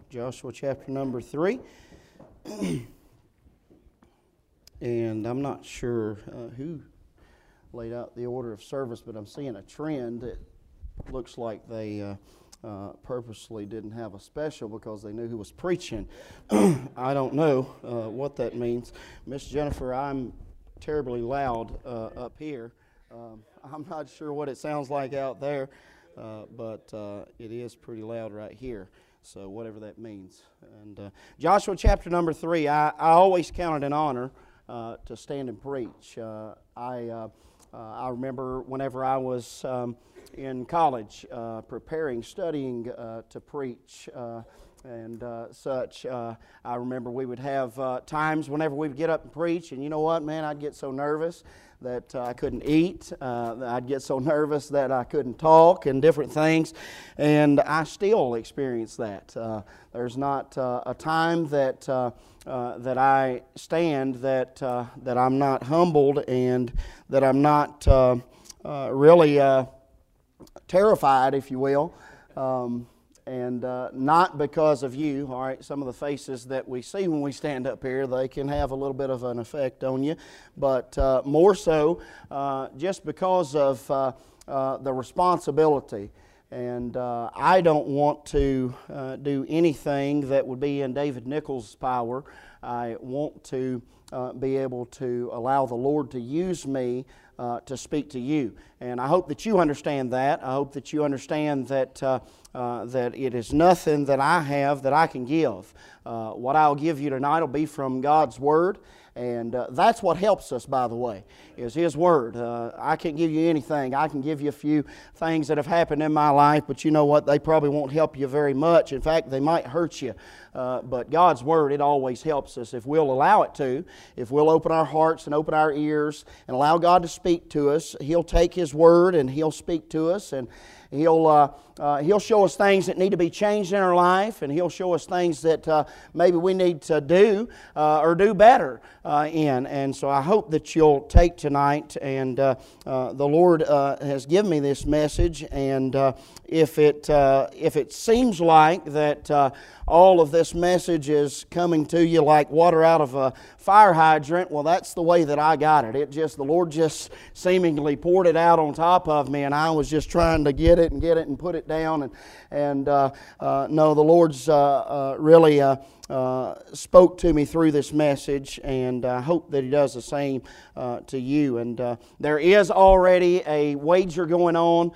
Joshua chapter number 3. And I'm not sure who laid out the order of service, but I'm seeing a trend that looks like they purposely didn't have a special because they knew who was preaching. I don't know what that means. Miss Jennifer, I'm terribly loud up here. I'm not sure what it sounds like out there, but it is pretty loud right here. So whatever that means. And Joshua chapter number 3, I always count it an honor to stand and preach. I remember whenever I was in college preparing, studying to preach and such. I remember we would have times whenever we would get up and preach, and you know what, man, I'd get so nervous that I couldn't eat. I'd get so nervous that I couldn't talk and different things, and I still experience that. There's not a time that that I stand that I'm not humbled and that I'm not really terrified, if you will. And not because of you, all right, some of the faces that we see when we stand up here, they can have a little bit of an effect on you, but more so just because of the responsibility. And I don't want to do anything that would be in David Nichols' power. I want to be able to allow the Lord to use me to speak to you. And I hope that you understand that. I hope that you understand that that it is nothing that I have that I can give. What I'll give you tonight will be from God's Word. And that's what helps us, by the way, is His Word. I can't give you anything. I can give you a few things that have happened in my life, but you know what? They probably won't help you very much. In fact, they might hurt you. But God's Word, it always helps us if we'll allow it to. If we'll open our hearts and open our ears and allow God to speak to us, He'll take His Word and He'll speak to us, and He'll show us things that need to be changed in our life, and He'll show us things that maybe we need to do or do better in. And so I hope that you'll take tonight, and the Lord has given me this message, and if it seems like that all of this message is coming to you like water out of a fire hydrant, well, that's the way that I got it. The Lord just seemingly poured it out on top of me, and I was just trying to get it and put it down. And no, the Lord's really spoke to me through this message, and I hope that He does the same to you. And there is already a wager going on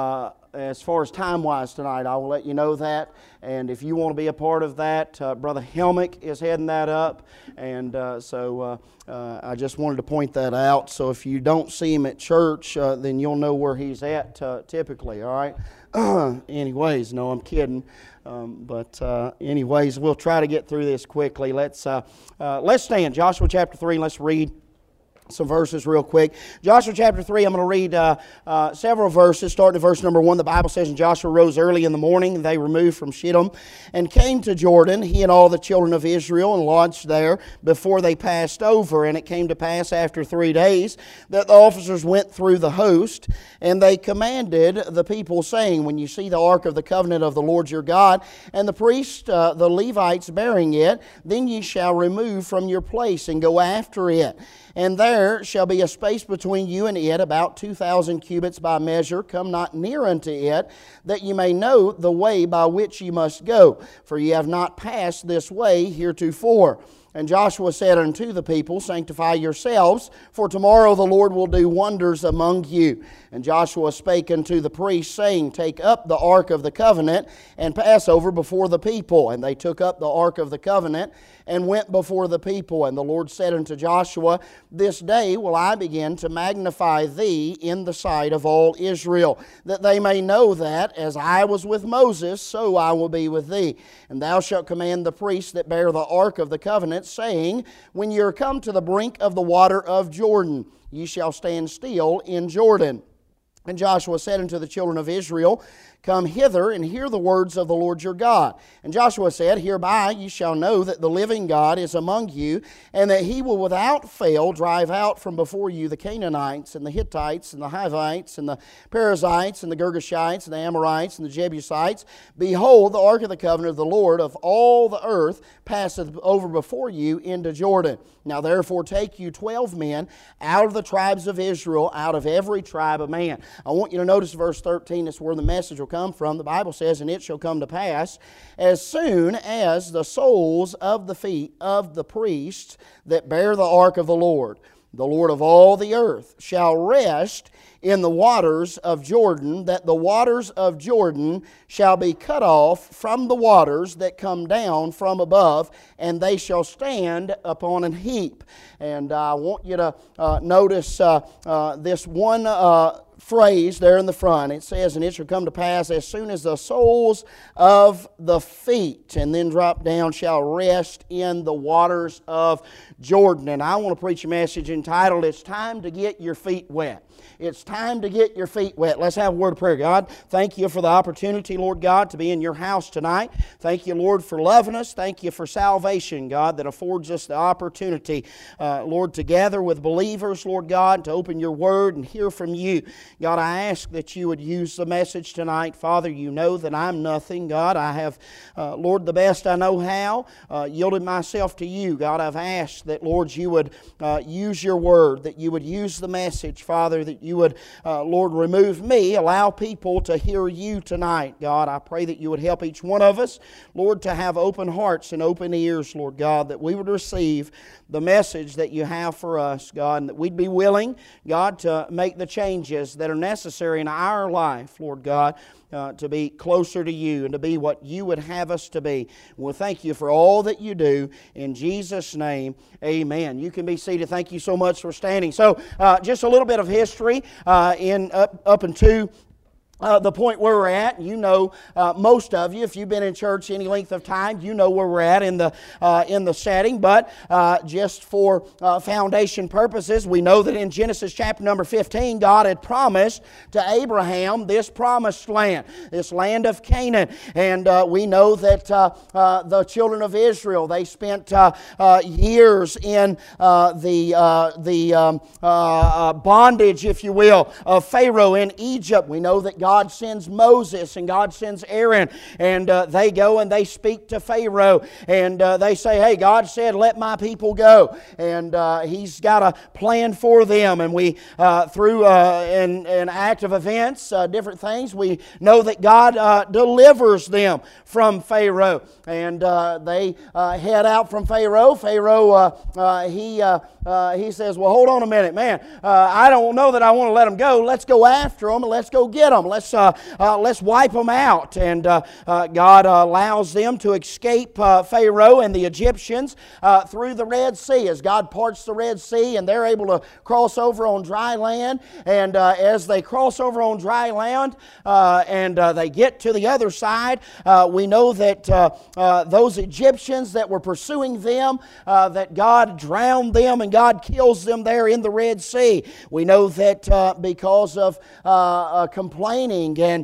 as far as time-wise tonight. I will let you know that. And if you want to be a part of that, Brother Helmick is heading that up. And so I just wanted to point that out. So if you don't see him at church, then you'll know where he's at typically, all right? Anyways, no, I'm kidding. But anyways, we'll try to get through this quickly. Let's stand. Joshua chapter 3, let's read some verses real quick. Joshua chapter 3, I'm going to read several verses. Starting at verse number 1, the Bible says, "And Joshua rose early in the morning, and they removed from Shittim, and came to Jordan, he and all the children of Israel, and lodged there before they passed over. And it came to pass after 3 days that the officers went through the host, and they commanded the people, saying, When you see the ark of the covenant of the Lord your God, and the priests, the Levites, bearing it, then ye shall remove from your place, and go after it. And there shall be a space between you and it, about 2,000 cubits by measure. Come not near unto it, that ye may know the way by which ye must go. For ye have not passed this way heretofore. And Joshua said unto the people, Sanctify yourselves, for tomorrow the Lord will do wonders among you. And Joshua spake unto the priests, saying, Take up the ark of the covenant, and pass over before the people. And they took up the ark of the covenant, and went before the people. And the Lord said unto Joshua, This day will I begin to magnify thee in the sight of all Israel, that they may know that, as I was with Moses, so I will be with thee. And thou shalt command the priests that bear the ark of the covenant, saying, When ye are come to the brink of the water of Jordan, ye shall stand still in Jordan. And Joshua said unto the children of Israel, Come hither and hear the words of the Lord your God. And Joshua said, Hereby ye shall know that the living God is among you, and that He will without fail drive out from before you the Canaanites, and the Hittites, and the Hivites, and the Perizzites, and the Girgashites, and the Amorites, and the Jebusites. Behold, the ark of the covenant of the Lord of all the earth passeth over before you into Jordan. Now therefore take you 12 men out of the tribes of Israel, out of every tribe of man. I want you to notice verse 13. That's where the message will come from. The Bible says, And it shall come to pass, as soon as the soles of the feet of the priests that bear the ark of the Lord of all the earth, shall rest in the waters of Jordan, that the waters of Jordan shall be cut off from the waters that come down from above, and they shall stand upon an heap. And I want you to notice this one phrase there in the front. It says, And it shall come to pass as soon as the soles of the feet, and then drop down, shall rest in the waters of Jordan. And I want to preach a message entitled, It's Time to Get Your Feet Wet. It's time to get your feet wet. Let's have a word of prayer. God, thank you for the opportunity, Lord God, to be in your house tonight. Thank you, Lord, for loving us. Thank you for salvation, God, that affords us the opportunity, Lord, to gather with believers, Lord God, to open your word and hear from you. God, I ask that you would use the message tonight. Father, you know that I'm nothing. God, I have, Lord, the best I know how, yielded myself to you. God, I've asked that, Lord, you would use your word, that you would use the message, Father, that you would, Lord, remove me, allow people to hear you tonight. God, I pray that you would help each one of us, Lord, to have open hearts and open ears, Lord God, that we would receive the message that you have for us, God, and that we'd be willing, God, to make the changes that are necessary in our life, Lord God, to be closer to you and to be what you would have us to be. Well, thank you for all that you do. In Jesus' name, amen. You can be seated. Thank you so much for standing. So, just a little bit of history up into the point where we're at. You know, most of you, if you've been in church any length of time, you know where we're at in the setting. But just for foundation purposes, we know that in Genesis chapter number 15, God had promised to Abraham this promised land, this land of Canaan. And we know that the children of Israel, they spent years in the bondage, if you will, of Pharaoh in Egypt. We know that God sends Moses and God sends Aaron, and they go and they speak to Pharaoh, and they say, Hey, God said, let my people go. And He's got a plan for them. And we, through an act of events, different things, we know that God delivers them from Pharaoh. And they head out from Pharaoh. Pharaoh, he says, well, hold on a minute, man. I don't know that I want to let them go. Let's go after them and let's go get them. Let's wipe them out. And God allows them to escape Pharaoh and the Egyptians through the Red Sea. As God parts the Red Sea and they're able to cross over on dry land. And as they cross over on dry land and they get to the other side, we know that those Egyptians that were pursuing them, that God drowned them and God kills them there in the Red Sea. We know that because of complaining and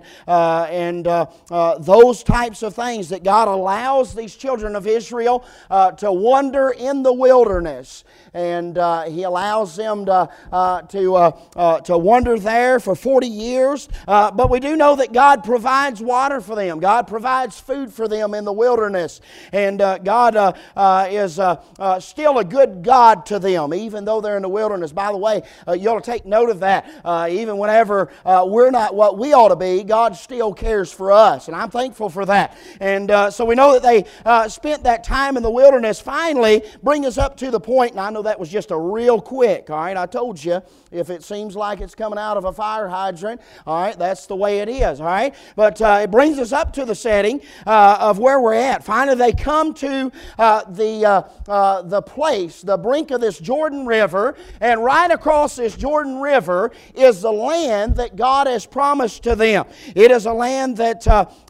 those types of things, that God allows these children of Israel to wander in the wilderness. And He allows them to wander there for 40 years. But we do know that God provides water for them. God provides food for them in the wilderness. And God is still a good God to them, even though they're in the wilderness. By the way, you ought to take note of that. Even whenever we're not what we ought to be, God still cares for us. And I'm thankful for that. And so we know that they spent that time in the wilderness. Finally, bring us up to the point, and I know that was just a real quick, all right? I told you, if it seems like it's coming out of a fire hydrant, all right, that's the way it is, all right? But it brings us up to the setting of where we're at. Finally, they come to the place, the brink of this Jordan River, and right across this Jordan River is the land that God has promised promised to them. It is a land that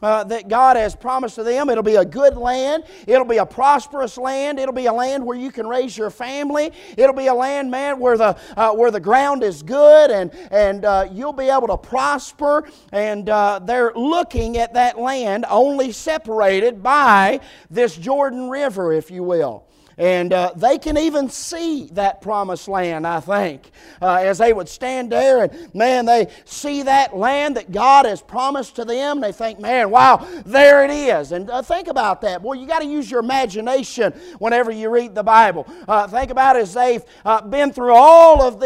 God has promised to them. It'll be a good land. It'll be a prosperous land. It'll be a land where you can raise your family. It'll be a land, man, where the ground is good and you'll be able to prosper. And they're looking at that land only separated by this Jordan River, if you will. And they can even see that promised land, I think, as they would stand there and, man, they see that land that God has promised to them. They think, man, wow, there it is. And think about that. Boy, you got to use your imagination whenever you read the Bible. Think about it as they've been through all of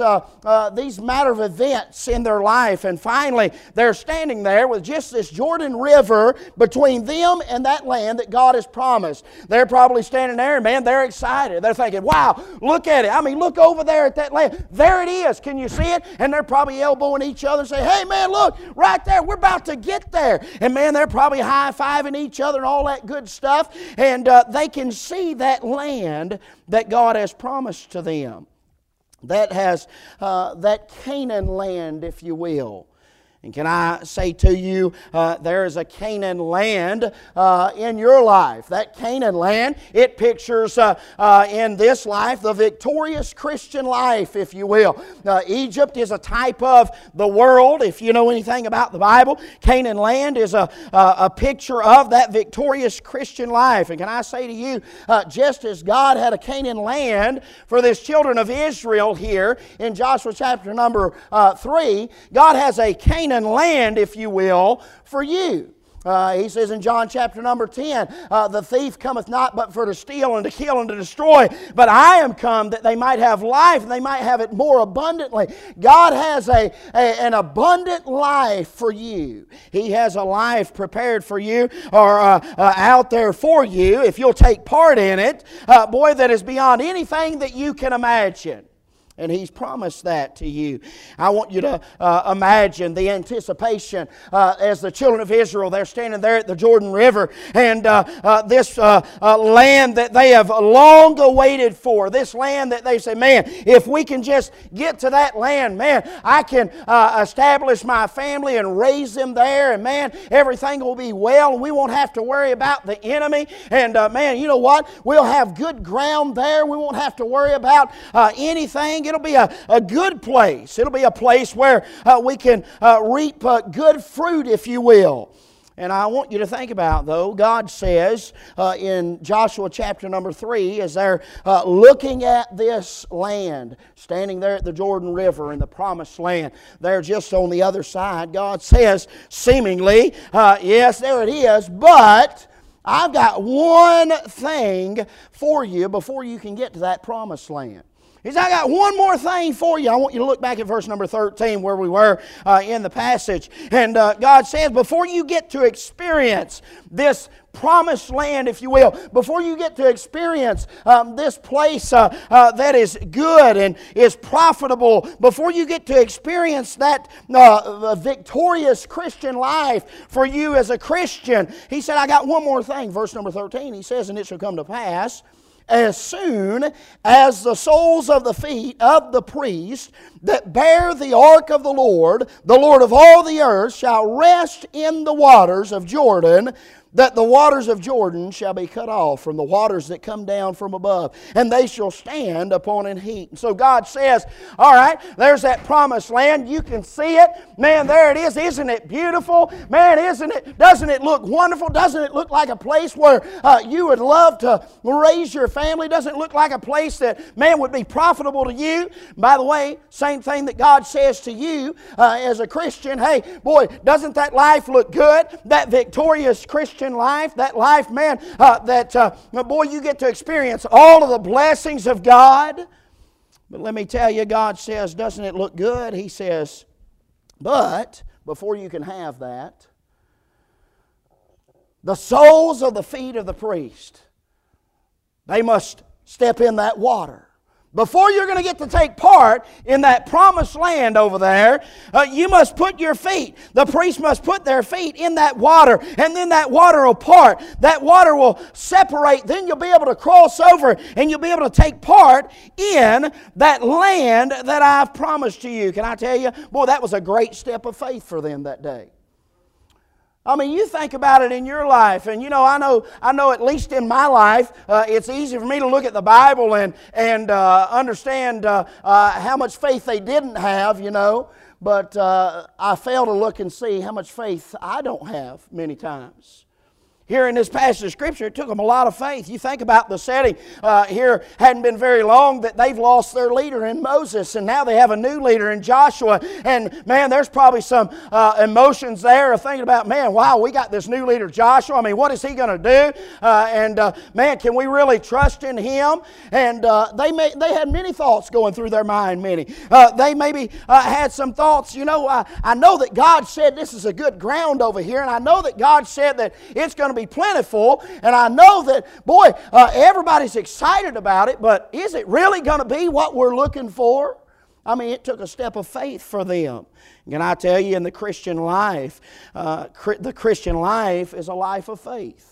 these matter of events in their life. And finally, they're standing there with just this Jordan River between them and that land that God has promised. They're probably standing there and, man, they're excited. They're thinking, wow, look at it. I mean, look over there at that land. There it is. Can you see it? And they're probably elbowing each other and say, hey, man, look, right there. We're about to get there. And, man, they're probably high-fiving each other and all that good stuff. And they can see that land that God has promised to them. That has that Canaan land, if you will. And can I say to you, there is a Canaan land in your life. That Canaan land, it pictures in this life the victorious Christian life, if you will. Egypt is a type of the world, if you know anything about the Bible. Canaan land is a picture of that victorious Christian life. And can I say to you, just as God had a Canaan land for this children of Israel here in Joshua chapter number 3, God has a Canaan land, if you will, for you. He says in John chapter number 10, the thief cometh not but for to steal and to kill and to destroy, but I am come that they might have life and they might have it more abundantly. God has an abundant life for you. He has a life prepared for you or out there for you if you'll take part in it, boy, that is beyond anything that you can imagine. And He's promised that to you. I want you to imagine the anticipation as the children of Israel, they're standing there at the Jordan River, and this land that they have long awaited for, this land that they say, man, if we can just get to that land, man, I can establish my family and raise them there, and man, everything will be well, and we won't have to worry about the enemy. And man, you know what? We'll have good ground there. We won't have to worry about anything. It'll be a good place. It'll be a place where we can reap good fruit, if you will. And I want you to think about, though, God says in Joshua chapter number 3, as they're looking at this land, standing there at the Jordan River in the promised land, they're just on the other side. God says, seemingly, yes, there it is, but I've got one thing for you before you can get to that promised land. He said, I got one more thing for you. I want you to look back at verse number 13 where we were in the passage. And God says, before you get to experience this promised land, if you will, before you get to experience this place that is good and is profitable, before you get to experience that victorious Christian life for you as a Christian, He said, I got one more thing. Verse number 13, He says, and it shall come to pass, as soon as the soles of the feet of the priest that bear the ark of the Lord of all the earth, shall rest in the waters of Jordan, that the waters of Jordan shall be cut off from the waters that come down from above, and they shall stand upon an heap. And so God says, all right, there's that promised land. You can see it. Man, there it is. Isn't it beautiful? Man, doesn't it look wonderful? Doesn't it look like a place where you would love to raise your family? Doesn't it look like a place that, man, would be profitable to you? By the way, same thing that God says to you as a Christian. Hey, boy, doesn't that life look good? That victorious Christian life, that life, man, boy, you get to experience all of the blessings of God. But let me tell you, God says, doesn't it look good? He says, but before you can have that, the soles of the feet of the priest, they must step in that water. Before you're going to get to take part in that promised land over there, you must put your feet, the priest must put their feet in that water, and then that water will part. That water will separate. Then you'll be able to cross over, and you'll be able to take part in that land that I've promised to you. Can I tell you? Boy, that was a great step of faith for them that day. I mean, you think about it in your life, and I know at least in my life, it's easy for me to look at the Bible and understand how much faith they didn't have, but I fail to look and see how much faith I don't have many times. Here in this passage of Scripture, it took them a lot of faith. You think about the setting. Here hadn't been very long that they've lost their leader in Moses, and now they have a new leader in Joshua. And man, there's probably some emotions there of thinking about, man, wow, we got this new leader, Joshua. I mean, what is he going to do? Man, can we really trust in him? And they had many thoughts going through their mind. They maybe had some thoughts. I know that God said this is a good ground over here, and I know that God said that it's going to be plentiful, and I know that, boy, everybody's excited about it, but is it really going to be what we're looking for? I mean, it took a step of faith for them. Can I tell you, in the Christian life, the Christian life is a life of faith.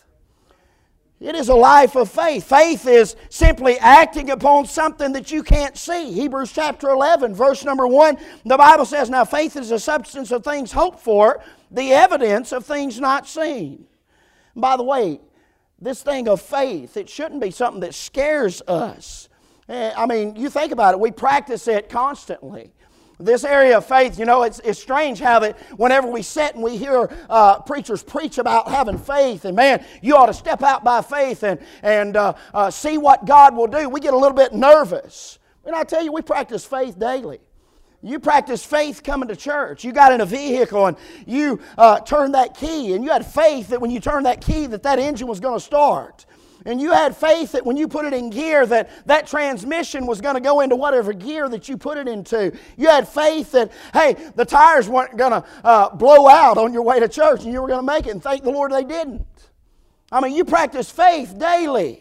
It is a life of faith. Faith is simply acting upon something that you can't see. Hebrews chapter 11, verse number 1, the Bible says, "Now faith is the substance of things hoped for, the evidence of things not seen." By the way, this thing of faith, it shouldn't be something that scares us. I mean, you think about it, we practice it constantly. This area of faith, it's strange how that whenever we sit and we hear preachers preach about having faith, and man, you ought to step out by faith and see what God will do, we get a little bit nervous. And I tell you, we practice faith daily. You practice faith coming to church. You got in a vehicle and you turned that key, and you had faith that when you turned that key that engine was going to start. And you had faith that when you put it in gear that transmission was going to go into whatever gear that you put it into. You had faith that, hey, the tires weren't going to blow out on your way to church and you were going to make it, and thank the Lord they didn't. I mean, you practice faith daily.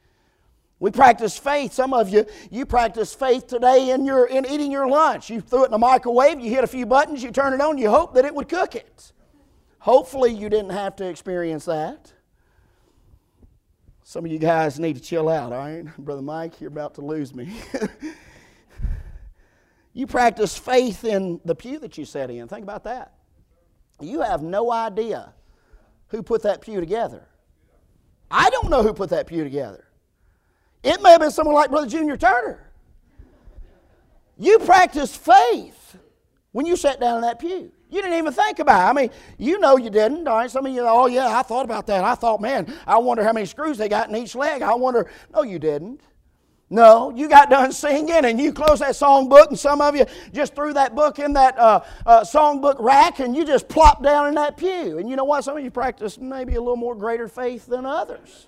We practice faith. Some of you practice faith today in eating your lunch. You threw it in the microwave, you hit a few buttons, you turn it on, you hope that it would cook it. Hopefully you didn't have to experience that. Some of you guys need to chill out, all right? Brother Mike, you're about to lose me. You practice faith in the pew that you sat in. Think about that. You have no idea who put that pew together. I don't know who put that pew together. It may have been someone like Brother Junior Turner. You practiced faith when you sat down in that pew. You didn't even think about it. I mean, you didn't. All right? Some of you, oh yeah, I thought about that. I thought, man, I wonder how many screws they got in each leg. I wonder. No, you didn't. No, you got done singing and you closed that songbook, and some of you just threw that book in that songbook rack and you just plopped down in that pew. And you know what? Some of you practiced maybe a little more greater faith than others.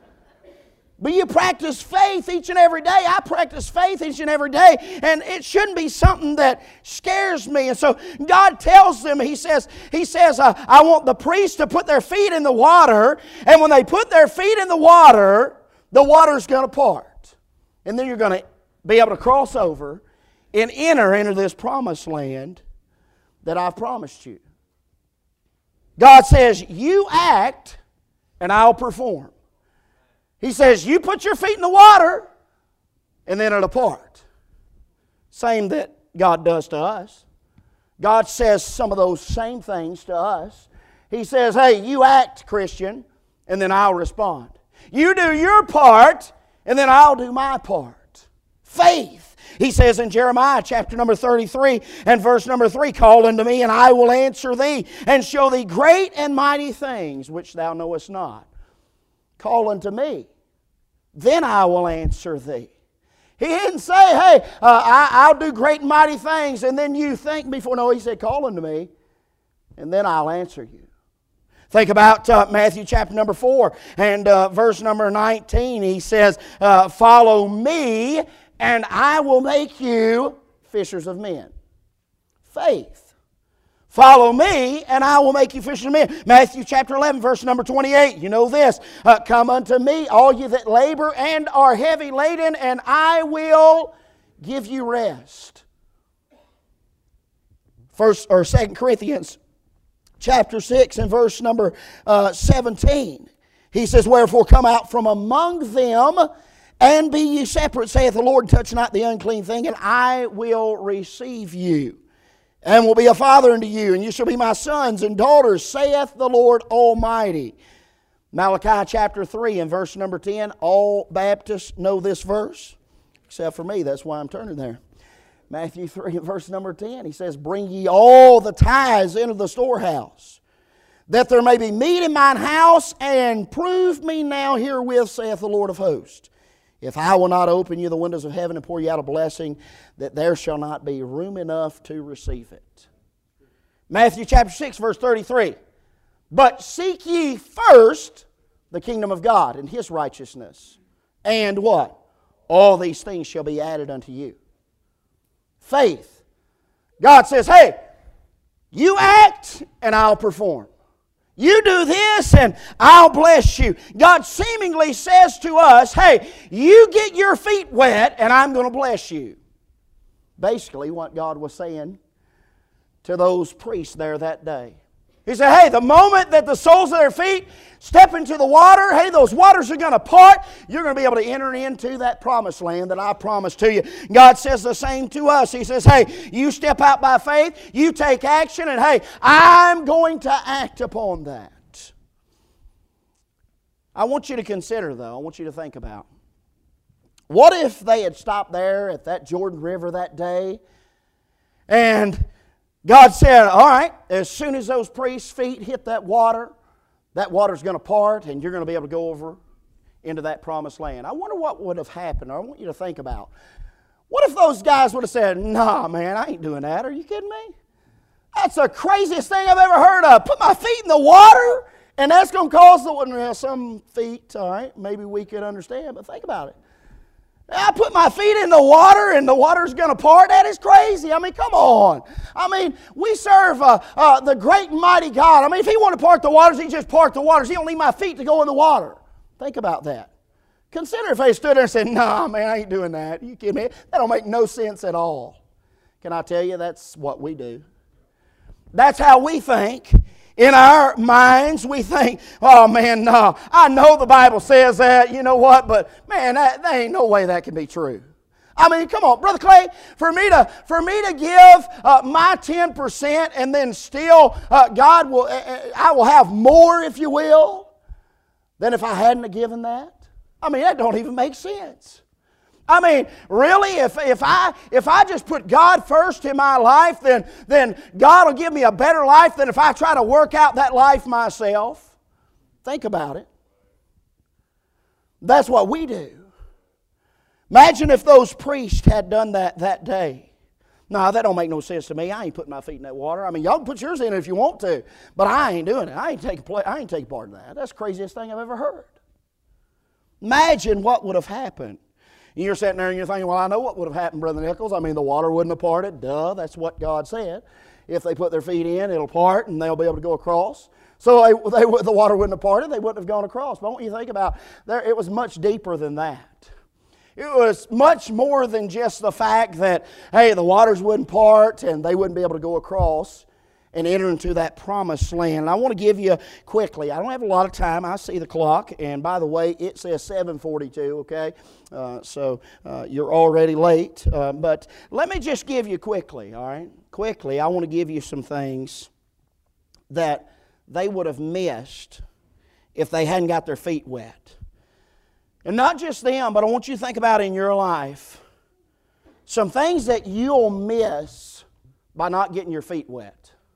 But you practice faith each and every day. I practice faith each and every day. And it shouldn't be something that scares me. And so God tells them, He says, I want the priests to put their feet in the water. And when they put their feet in the water's going to part. And then you're going to be able to cross over and enter into this promised land that I've promised you. God says, you act and I'll perform. He says, you put your feet in the water, and then it'll part. Same that God does to us. God says some of those same things to us. He says, hey, you act, Christian, and then I'll respond. You do your part, and then I'll do my part. Faith. He says in Jeremiah chapter number 33 and verse number 3, call unto me, and I will answer thee, and show thee great and mighty things which thou knowest not. Call unto me, then I will answer thee. He didn't say, hey, I'll do great and mighty things, and then you thank me for. No, He said, call unto me, and then I'll answer you. Think about Matthew chapter number 4 and verse number 19. He says, follow me, and I will make you fishers of men. Faith. Follow me, and I will make you fishers of men. Matthew chapter 11, verse number 28. You know this. Come unto me, all you that labor and are heavy laden, and I will give you rest. 2 Corinthians chapter 6 and verse number 17. He says, "Wherefore come out from among them, and be ye separate, saith the Lord, touch not the unclean thing, and I will receive you, and will be a father unto you, and you shall be my sons and daughters, saith the Lord Almighty." Malachi chapter 3 and verse number 10. All Baptists know this verse, except for me. That's why I'm turning there. Matthew 3 and verse number 10. He says, "Bring ye all the tithes into the storehouse, that there may be meat in mine house, and prove me now herewith, saith the Lord of hosts, if I will not open you the windows of heaven and pour you out a blessing, that there shall not be room enough to receive it." Matthew chapter 6 verse 33. "But seek ye first the kingdom of God and His righteousness, and" what? "All these things shall be added unto you." Faith. God says, hey, you act and I'll perform. You do this and I'll bless you. God seemingly says to us, hey, you get your feet wet and I'm going to bless you. Basically what God was saying to those priests there that day. He said, hey, the moment that the soles of their feet step into the water, hey, those waters are going to part. You're going to be able to enter into that promised land that I promised to you. God says the same to us. He says, hey, you step out by faith, you take action, and hey, I'm going to act upon that. I want you to consider, though, I want you to think about, what if they had stopped there at that Jordan River that day, and God said, all right, as soon as those priests' feet hit that water's going to part and you're going to be able to go over into that promised land. I wonder what would have happened. I want you to think about, what if those guys would have said, nah, man, I ain't doing that. Are you kidding me? That's the craziest thing I've ever heard of. Put my feet in the water and that's going to cause some feet, all right, maybe we could understand, but think about it. I put my feet in the water and the water's going to part. That is crazy. I mean, come on. I mean, we serve the great and mighty God. I mean, if He wanted to part the waters, He just part the waters. He don't need my feet to go in the water. Think about that. Consider if they stood there and said, nah, man, I ain't doing that. You kidding me? That don't make no sense at all. Can I tell you, that's what we do. That's how we think. In our minds, we think, oh man, no, I know the Bible says that, you know what, but man, there ain't no way that can be true. I mean, come on, Brother Clay, for me to give my 10% and then still I will have more, if you will, than if I hadn't have given that. I mean, that don't even make sense. I mean, really, if I just put God first in my life, then God will give me a better life than if I try to work out that life myself. Think about it. That's what we do. Imagine if those priests had done that day. No, that don't make no sense to me. I ain't putting my feet in that water. I mean, y'all can put yours in if you want to, but I ain't doing it. I ain't taking part in that. That's the craziest thing I've ever heard. Imagine what would have happened. And you're sitting there and you're thinking, well, I know what would have happened, Brother Nichols. I mean, the water wouldn't have parted. Duh, that's what God said. If they put their feet in, it'll part and they'll be able to go across. So the water wouldn't have parted. They wouldn't have gone across. But I want you to think about, it was much deeper than that. It was much more than just the fact that, hey, the waters wouldn't part and they wouldn't be able to go across and enter into that promised land. And I want to give you quickly, I don't have a lot of time, I see the clock, and by the way, it says 7:42, okay? So you're already late, but let me just give you quickly, all right? Quickly, I want to give you some things that they would have missed if they hadn't got their feet wet. And not just them, but I want you to think about in your life some things that you'll miss by not getting your feet wet.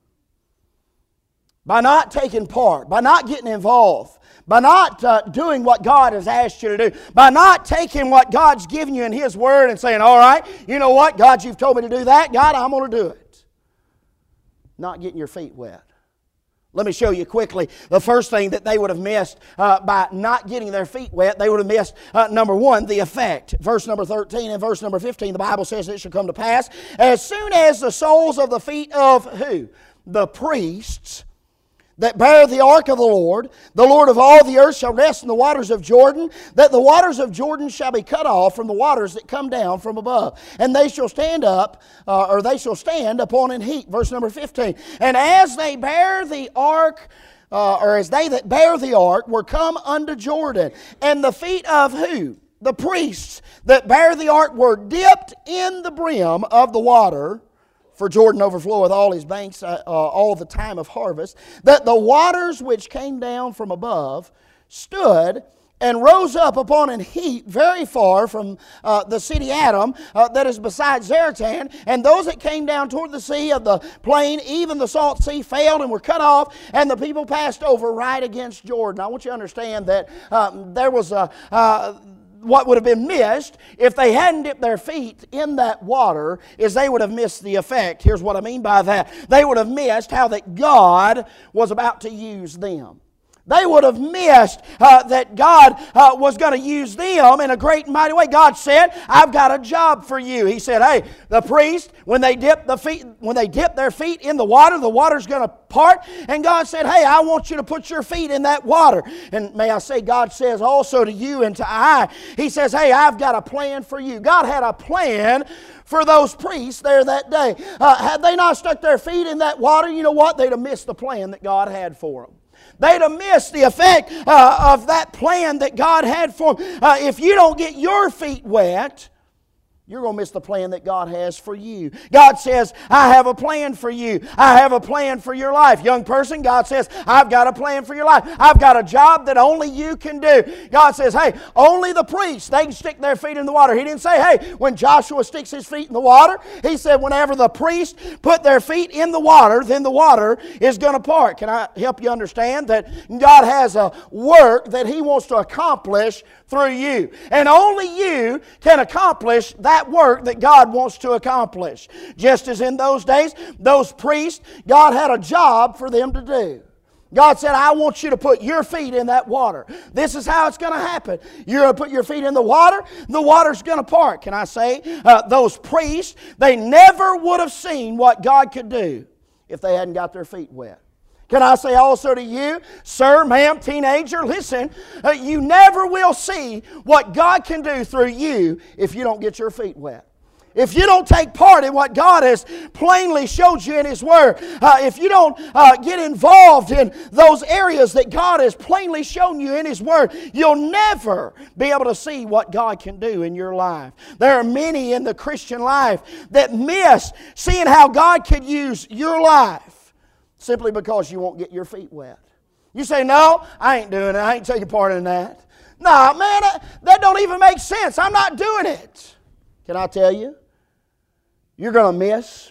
By not taking part, by not getting involved, by not doing what God has asked you to do, by not taking what God's given you in His Word and saying, all right, you know what, God, you've told me to do that, God, I'm going to do it. Not getting your feet wet. Let me show you quickly the first thing that they would have missed by not getting their feet wet. They would have missed, number one, the effect. Verse number 13 and verse number 15, the Bible says it shall come to pass, as soon as the soles of the feet of who? The priests, that bear the ark of the Lord of all the earth shall rest in the waters of Jordan, that the waters of Jordan shall be cut off from the waters that come down from above. And they shall stand up, or they shall stand upon an heap. Verse number 15. And as they bear the ark, or as they that bear the ark were come unto Jordan, and the feet of who? The priests that bear the ark were dipped in the brim of the water, for Jordan overfloweth all his banks all the time of harvest, that the waters which came down from above stood and rose up upon an heap very far from the city Adam, that is beside Zaratan. And those that came down toward the sea of the plain, even the salt sea, failed and were cut off, and the people passed over right against Jordan. I want you to understand that there was what would have been missed if they hadn't dipped their feet in that water is they would have missed the effect. Here's what I mean by that. They would have missed how that God was about to use them. They would have missed that God was going to use them in a great and mighty way. God said, I've got a job for you. He said, hey, the priest, when they dip their feet in the water's going to part. And God said, hey, I want you to put your feet in that water. And may I say, God says also to you and to I, He says, hey, I've got a plan for you. God had a plan for those priests there that day. Had they not stuck their feet in that water, you know what? They'd have missed the plan that God had for them. They'd have missed the effect of that plan that God had for them. If you don't get your feet wet, you're going to miss the plan that God has for you. God says, I have a plan for you. I have a plan for your life. Young person, God says, I've got a plan for your life. I've got a job that only you can do. God says, hey, only the priests, they can stick their feet in the water. He didn't say, hey, when Joshua sticks his feet in the water. He said, whenever the priests put their feet in the water, then the water is going to part. Can I help you understand that God has a work that He wants to accomplish through you? And only you can accomplish that work that God wants to accomplish. Just as in those days, those priests, God had a job for them to do. God said, I want you to put your feet in that water. This is how it's going to happen. You're going to put your feet in the water's going to part. Can I say, those priests, they never would have seen what God could do if they hadn't got their feet wet. Can I say also to you, sir, ma'am, teenager, listen, you never will see what God can do through you if you don't get your feet wet. If you don't take part in what God has plainly showed you in His Word, if you don't get involved in those areas that God has plainly shown you in His Word, you'll never be able to see what God can do in your life. There are many in the Christian life that miss seeing how God could use your life simply because you won't get your feet wet. You say, no, I ain't doing it. I ain't taking part in that. No, man, that don't even make sense. I'm not doing it. Can I tell you? You're going to miss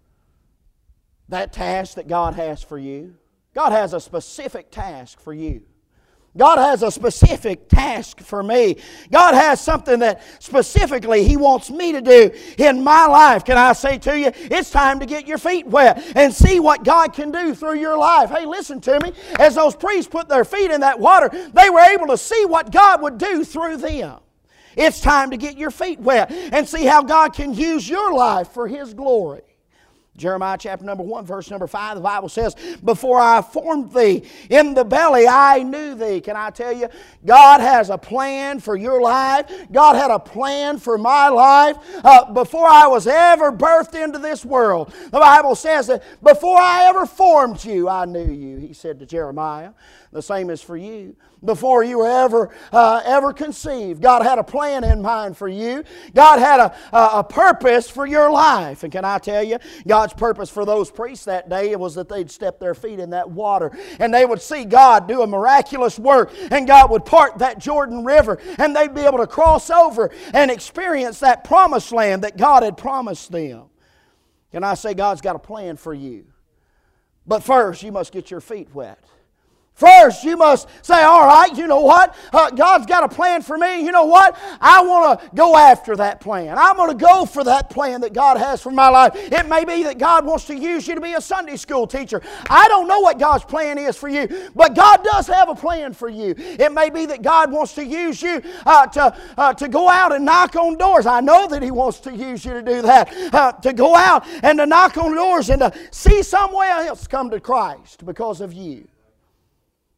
that task that God has for you. God has a specific task for you. God has a specific task for me. God has something that specifically He wants me to do in my life. Can I say to you, it's time to get your feet wet and see what God can do through your life. Hey, listen to me. As those priests put their feet in that water, they were able to see what God would do through them. It's time to get your feet wet and see how God can use your life for His glory. Jeremiah chapter number 1, verse number 5, the Bible says, before I formed thee in the belly, I knew thee. Can I tell you, God has a plan for your life. God had a plan for my life. Before I was ever birthed into this world, the Bible says that before I ever formed you, I knew you, He said to Jeremiah. The same is for you. Before you were ever conceived, God had a plan in mind for you. God had a purpose for your life. And can I tell you, God's purpose for those priests that day was that they'd step their feet in that water and they would see God do a miraculous work, and God would part that Jordan River and they'd be able to cross over and experience that promised land that God had promised them. Can I say, God's got a plan for you? But first, you must get your feet wet. First, you must say, all right, you know what? God's got a plan for me. You know what? I want to go after that plan. I'm going to go for that plan that God has for my life. It may be that God wants to use you to be a Sunday school teacher. I don't know what God's plan is for you, but God does have a plan for you. It may be that God wants to use you to go out and knock on doors. I know that He wants to use you to do that, to go out and to knock on doors and to see someone else come to Christ because of you.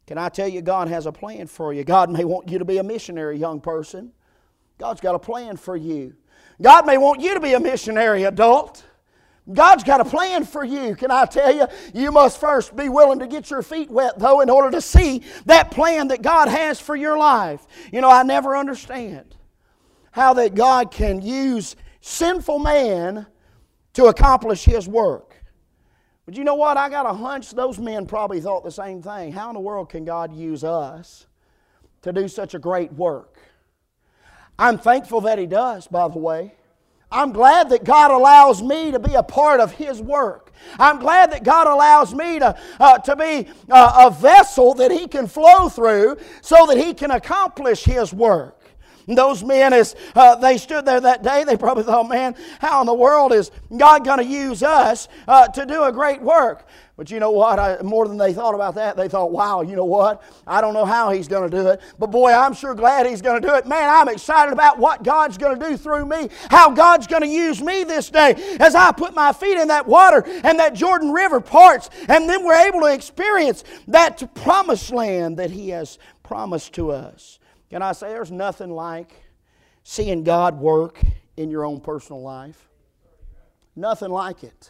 Can I tell you, God has a plan for you? God may want you to be a missionary, young person. God's got a plan for you. God may want you to be a missionary, adult. God's got a plan for you. Can I tell you? You must first be willing to get your feet wet, though, in order to see that plan that God has for your life. You know, I never understand how that God can use sinful man to accomplish His work. But you know what? I got a hunch those men probably thought the same thing. How in the world can God use us to do such a great work? I'm thankful that He does, by the way. I'm glad that God allows me to be a part of His work. I'm glad that God allows me to be a vessel that He can flow through so that He can accomplish His work. And those men, as they stood there that day, they probably thought, man, how in the world is God going to use us to do a great work? But you know what? More than they thought about that, they thought, wow, you know what? I don't know how He's going to do it, but boy, I'm sure glad He's going to do it. Man, I'm excited about what God's going to do through me, how God's going to use me this day as I put my feet in that water and that Jordan River parts, and then we're able to experience that promised land that He has promised to us. Can I say there's nothing like seeing God work in your own personal life? Nothing like it.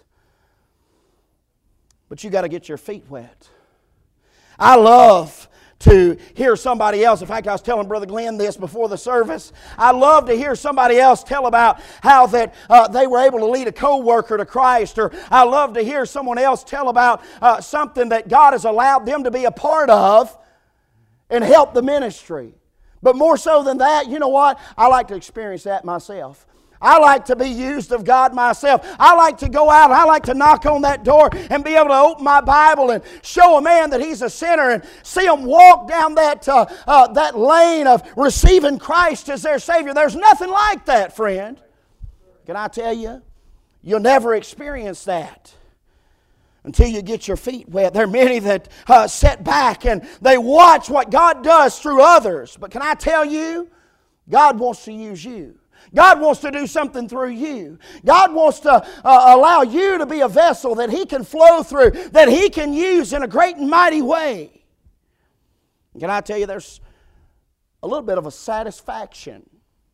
But you got to get your feet wet. I love to hear somebody else. In fact, I was telling Brother Glenn this before the service. I love to hear somebody else tell about how that they were able to lead a co-worker to Christ. Or I love to hear someone else tell about something that God has allowed them to be a part of and help the ministry. But more so than that, you know what? I like to experience that myself. I like to be used of God myself. I like to go out and I like to knock on that door and be able to open my Bible and show a man that he's a sinner and see him walk down that lane of receiving Christ as their Savior. There's nothing like that, friend. Can I tell you? You'll never experience that until you get your feet wet. There are many that sit back and they watch what God does through others. But can I tell you? God wants to use you. God wants to do something through you. God wants to allow you to be a vessel that He can flow through, that He can use in a great and mighty way. Can I tell you, there's a little bit of a satisfaction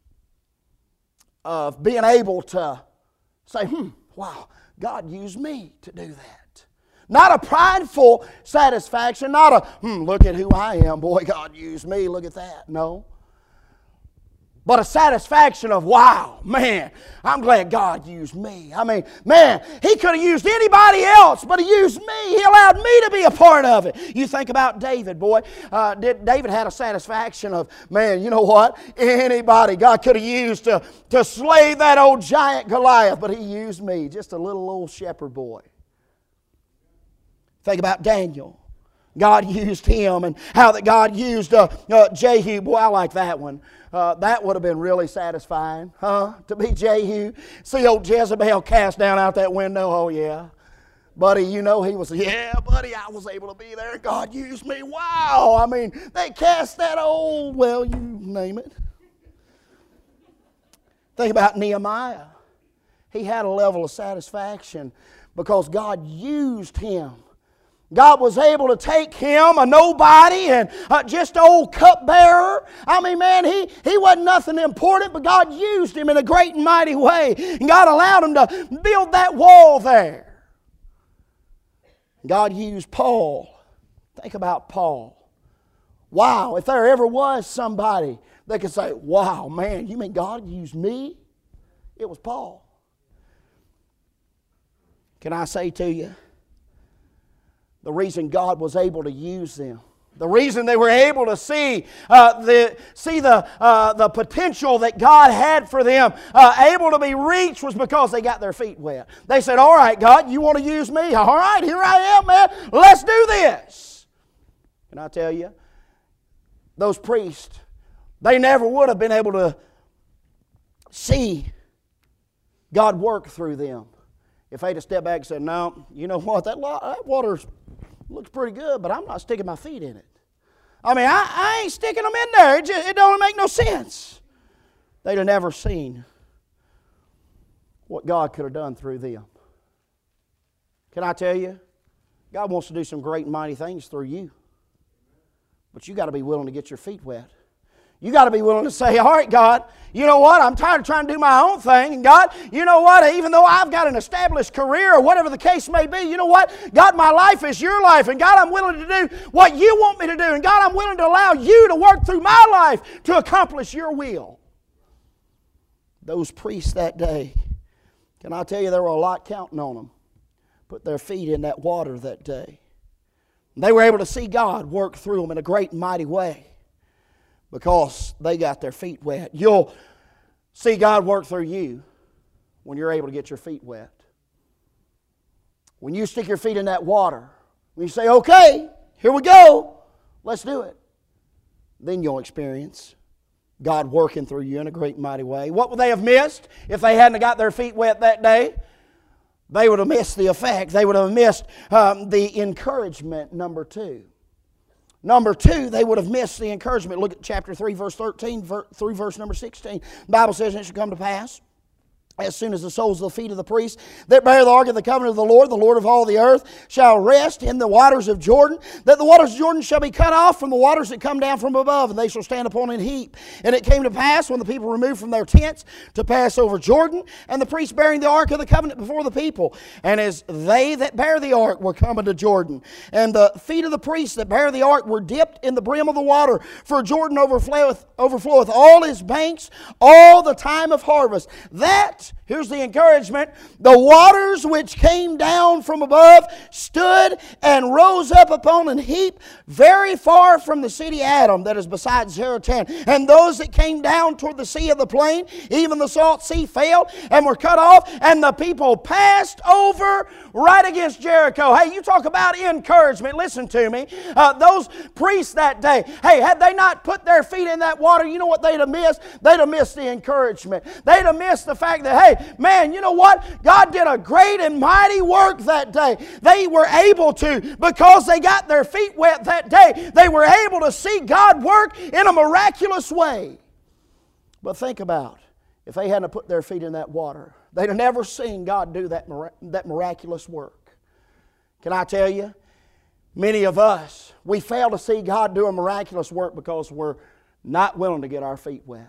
of being able to say, wow, God used me to do that. Not a prideful satisfaction, not a, look at who I am, boy, God used me, look at that. No. But a satisfaction of, wow, man, I'm glad God used me. I mean, man, He could have used anybody else, but He used me. He allowed me to be a part of it. You think about David, boy. David had a satisfaction of, man, you know what? Anybody God could have used to slay that old giant Goliath, but He used me, just a little old shepherd boy. Think about Daniel. God used him, and how that God used Jehu. Boy, I like that one. That would have been really satisfying, to be Jehu. See old Jezebel cast down out that window. Oh, yeah. Buddy, you know he was, yeah, buddy, I was able to be there. God used me. Wow. I mean, they cast that old, well, you name it. Think about Nehemiah. He had a level of satisfaction because God used him. God was able to take him, a nobody, and just an old cupbearer. I mean, man, he wasn't nothing important, but God used him in a great and mighty way. And God allowed him to build that wall there. God used Paul. Think about Paul. Wow, if there ever was somebody that could say, wow, man, you mean God used me? It was Paul. Can I say to you, the reason God was able to use them, the reason they were able to see the potential that God had for them, able to be reached, was because they got their feet wet. They said, all right, God, you want to use me? All right, here I am, man. Let's do this. Can I tell you, those priests, they never would have been able to see God work through them if they'd have stepped back and said, no, you know what, that water looks pretty good, but I'm not sticking my feet in it. I mean, I ain't sticking them in there. It don't make no sense. They'd have never seen what God could have done through them. Can I tell you? God wants to do some great and mighty things through you. But you got to be willing to get your feet wet. You got to be willing to say, all right, God, you know what? I'm tired of trying to do my own thing. And God, you know what? Even though I've got an established career or whatever the case may be, you know what? God, my life is your life. And God, I'm willing to do what you want me to do. And God, I'm willing to allow you to work through my life to accomplish your will. Those priests that day, can I tell you, there were a lot counting on them. Put their feet in that water that day. They were able to see God work through them in a great and mighty way because they got their feet wet. You'll see God work through you when you're able to get your feet wet. When you stick your feet in that water, when you say, okay, here we go, let's do it, then you'll experience God working through you in a great and mighty way. What would they have missed if they hadn't got their feet wet that day? They would have missed the effect. They would have missed the encouragement, number 2. Number 2, they would have missed the encouragement. Look at chapter 3, verse 13 through verse number 16. The Bible says, "And it shall come to pass, as soon as the soles of the feet of the priests that bear the ark of the covenant of the Lord of all the earth, shall rest in the waters of Jordan, that the waters of Jordan shall be cut off from the waters that come down from above, and they shall stand upon an heap. And it came to pass, when the people removed from their tents to pass over Jordan, and the priests bearing the ark of the covenant before the people, and as they that bear the ark were coming to Jordan, and the feet of the priests that bear the ark were dipped in the brim of the water, for Jordan overfloweth all his banks all the time of harvest. That," here's the encouragement, "the waters which came down from above stood and rose up upon an heap very far from the city Adam, that is beside Zaratan. And those that came down toward the sea of the plain, even the salt sea, failed and were cut off, and the people passed over right against Jericho." Hey, you talk about encouragement. Listen to me. Those priests that day, hey, had they not put their feet in that water, you know what they'd have missed? They'd have missed the encouragement. They'd have missed the fact that, hey, man, you know what? God did a great and mighty work that day. They were able to, because they got their feet wet that day, they were able to see God work in a miraculous way. But think about, if they hadn't put their feet in that water, they'd have never seen God do that miraculous work. Can I tell you, many of us, we fail to see God do a miraculous work because we're not willing to get our feet wet.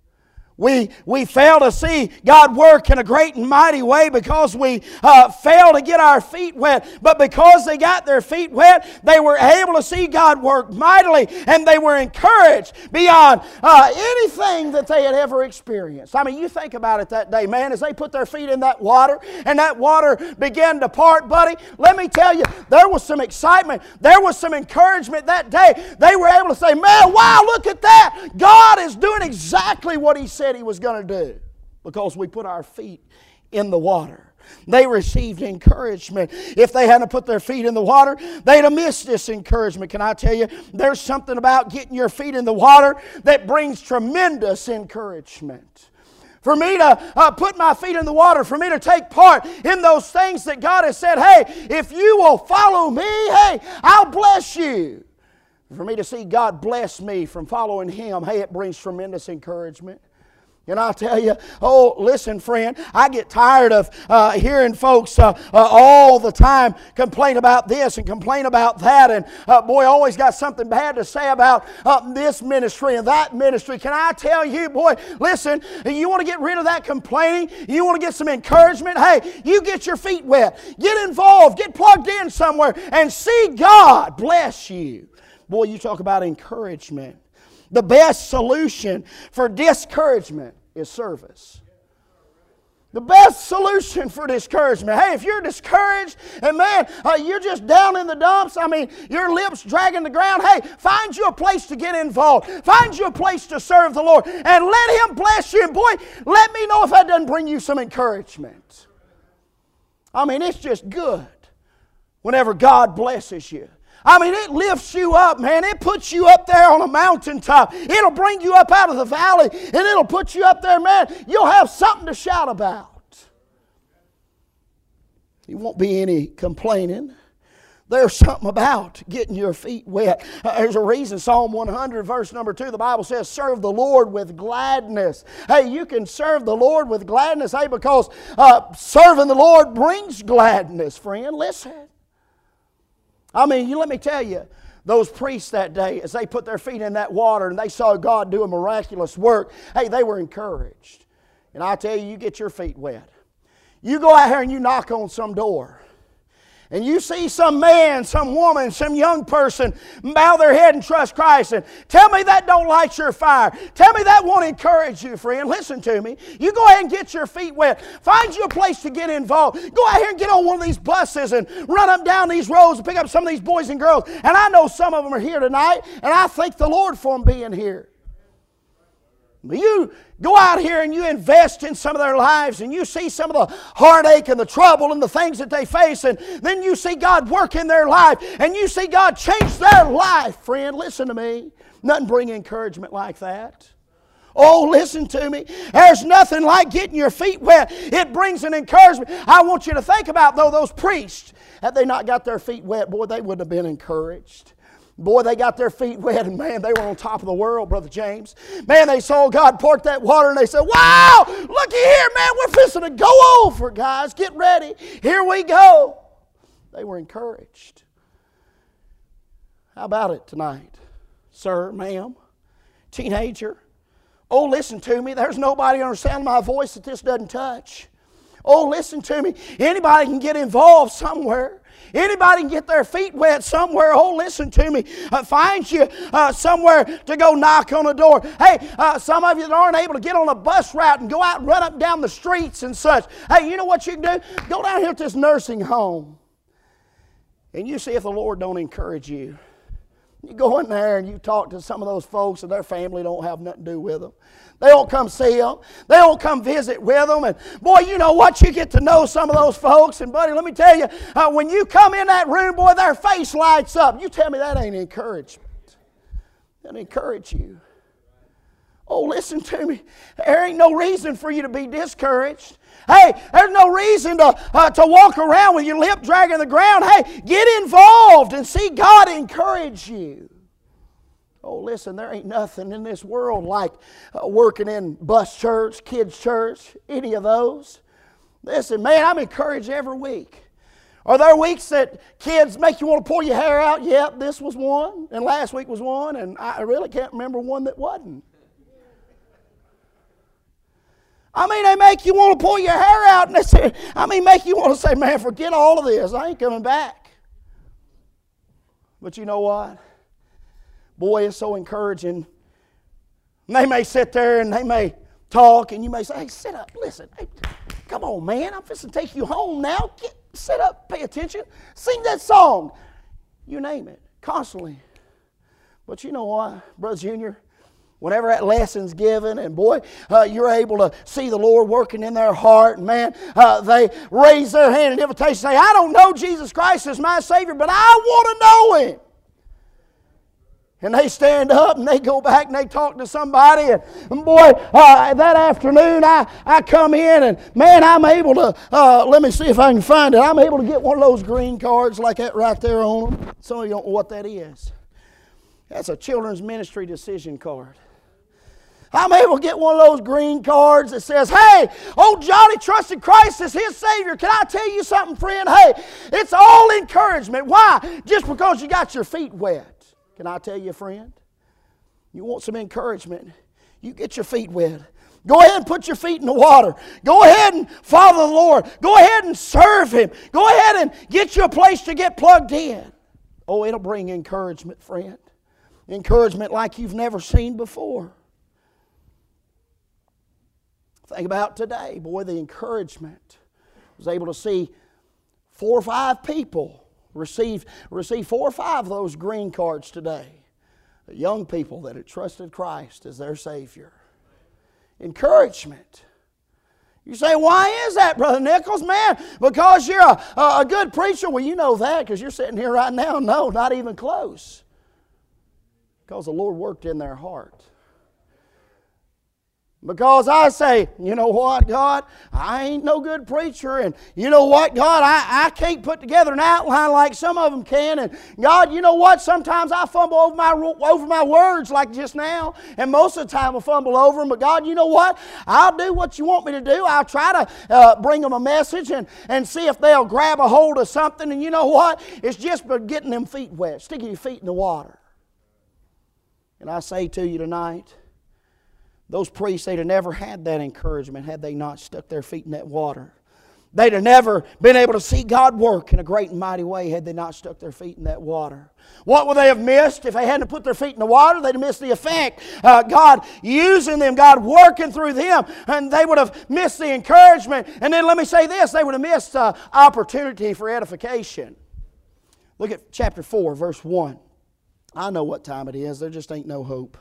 We fail to see God work in a great and mighty way because we fail to get our feet wet. But because they got their feet wet, they were able to see God work mightily, and they were encouraged beyond anything that they had ever experienced. I mean, you think about it that day, man, as they put their feet in that water and that water began to part, buddy, let me tell you, there was some excitement. There was some encouragement that day. They were able to say, man, wow, look at that. God is doing exactly what He said He was going to do because we put our feet in the water. They received encouragement. If they hadn't put their feet in the water, they'd have missed this encouragement. Can I tell you, there's something about getting your feet in the water that brings tremendous encouragement. For me to put my feet in the water, for me to take part in those things that God has said, hey, if you will follow me, hey, I'll bless you. For me to see God bless me from following Him, hey, it brings tremendous encouragement. And I'll tell you, oh, listen, friend, I get tired of hearing folks all the time complain about this and complain about that. And boy, always got something bad to say about this ministry and that ministry. Can I tell you, boy, listen, you want to get rid of that complaining? You want to get some encouragement? Hey, you get your feet wet. Get involved. Get plugged in somewhere and see God bless you. Boy, you talk about encouragement. The best solution for discouragement is service. The best solution for discouragement. Hey, if you're discouraged and man, you're just down in the dumps, I mean, your lips dragging the ground, hey, find you a place to get involved. Find you a place to serve the Lord and let Him bless you. And boy, let me know if that doesn't bring you some encouragement. I mean, it's just good whenever God blesses you. I mean, it lifts you up, man. It puts you up there on a mountaintop. It'll bring you up out of the valley, and it'll put you up there, man. You'll have something to shout about. You won't be any complaining. There's something about getting your feet wet. There's a reason. Psalm 100, verse number 2, the Bible says, serve the Lord with gladness. Hey, you can serve the Lord with gladness, hey, because serving the Lord brings gladness, friend. Listen. I mean, let me tell you, Those priests that day, as they put their feet in that water and they saw God do a miraculous work, hey, they were encouraged. And I tell you, you get your feet wet. You go out here and you knock on some door. And you see some man, some woman, some young person bow their head and trust Christ. And tell me that don't light your fire. Tell me that won't encourage you, friend. Listen to me. You go ahead and get your feet wet. Find you a place to get involved. Go out here and get on one of these buses and run up down these roads and pick up some of these boys and girls. And I know some of them are here tonight. And I thank the Lord for them being here. You go out here and you invest in some of their lives and you see some of the heartache and the trouble and the things that they face, and then you see God work in their life and you see God change their life. Friend, listen to me. Nothing brings encouragement like that. Oh, listen to me. There's nothing like getting your feet wet. It brings an encouragement. I want you to think about, though, those priests. Had they not got their feet wet, boy, they wouldn't have been encouraged. Boy, they got their feet wet, and man, they were on top of the world, Brother James. Man, they saw God part that water, and they said, wow, looky here, man, we're fixing to go over, guys. Get ready. Here we go. They were encouraged. How about it tonight? Sir, ma'am, teenager. Oh, listen to me. There's nobody under the sound of my voice that this doesn't touch. Oh, listen to me. Anybody can get involved somewhere. Anybody can get their feet wet somewhere. Oh, listen to me. Find you somewhere to go knock on a door. Hey, some of you that aren't able to get on a bus route and go out and run up and down the streets and such. Hey, you know what you can do? Go down here to this nursing home. And you see if the Lord don't encourage you. You go in there and you talk to some of those folks and their family don't have nothing to do with them. They don't come see them. They don't come visit with them. And boy, you know what? You get to know some of those folks. And buddy, let me tell you, when you come in that room, boy, their face lights up. You tell me that ain't encouragement. That'll encourage you. Oh, listen to me. There ain't no reason for you to be discouraged. Hey, there's no reason to walk around with your lip dragging the ground. Hey, get involved and see God encourage you. Oh, listen, there ain't nothing in this world like working in bus church, kids church, any of those. Listen, man, I'm encouraged every week. Are there weeks that kids make you want to pull your hair out? Yep, this was one, and last week was one, and I really can't remember one that wasn't. I mean, they make you want to pull your hair out, and they say, make you want to say, man, forget all of this. I ain't coming back. But you know what? Boy, it's so encouraging. And they may sit there and they may talk, and you may say, hey, sit up, listen. Hey, come on, man, I'm fixing to take you home now. Sit up, pay attention. Sing that song. You name it, constantly. But you know what, Brother Junior? Whenever that lesson's given, and boy, you're able to see the Lord working in their heart, and man, they raise their hand in invitation and say, I don't know Jesus Christ as my Savior, but I want to know Him. And they stand up and they go back and they talk to somebody. And boy, that afternoon I come in and man, I'm able to, let me see if I can find it. I'm able to get one of those green cards like that right there on them. Some of you don't know what that is. That's a children's ministry decision card. I'm able to get one of those green cards that says, hey, old Johnny trusted Christ as his Savior. Can I tell you something, friend? Hey, it's all encouragement. Why? Just because you got your feet wet. Can I tell you, friend? You want some encouragement? You get your feet wet. Go ahead and put your feet in the water. Go ahead and follow the Lord. Go ahead and serve Him. Go ahead and get you a place to get plugged in. Oh, it'll bring encouragement, friend. Encouragement like you've never seen before. Think about today. Boy, the encouragement. I was able to see 4 or 5 people receive 4 or 5 of those green cards today. Young people that had trusted Christ as their Savior. Encouragement. You say, why is that, Brother Nichols? Man, because you're a good preacher. Well, you know that because you're sitting here right now. No, not even close. Because the Lord worked in their heart. Because I say, you know what, God, I ain't no good preacher. And you know what, God, I can't put together an outline like some of them can. And God, you know what, sometimes I fumble over my words like just now. And most of the time I fumble over them. But God, you know what, I'll do what you want me to do. I'll try to bring them a message and see if they'll grab a hold of something. And you know what, it's just by getting them feet wet, sticking your feet in the water. And I say to you tonight, those priests, they'd have never had that encouragement had they not stuck their feet in that water. They'd have never been able to see God work in a great and mighty way had they not stuck their feet in that water. What would they have missed if they hadn't put their feet in the water? They'd have missed the effect. God using them, God working through them, and they would have missed the encouragement. And then let me say this, they would have missed opportunity for edification. Look at chapter 4, verse 1. I know what time it is. There just ain't no hope.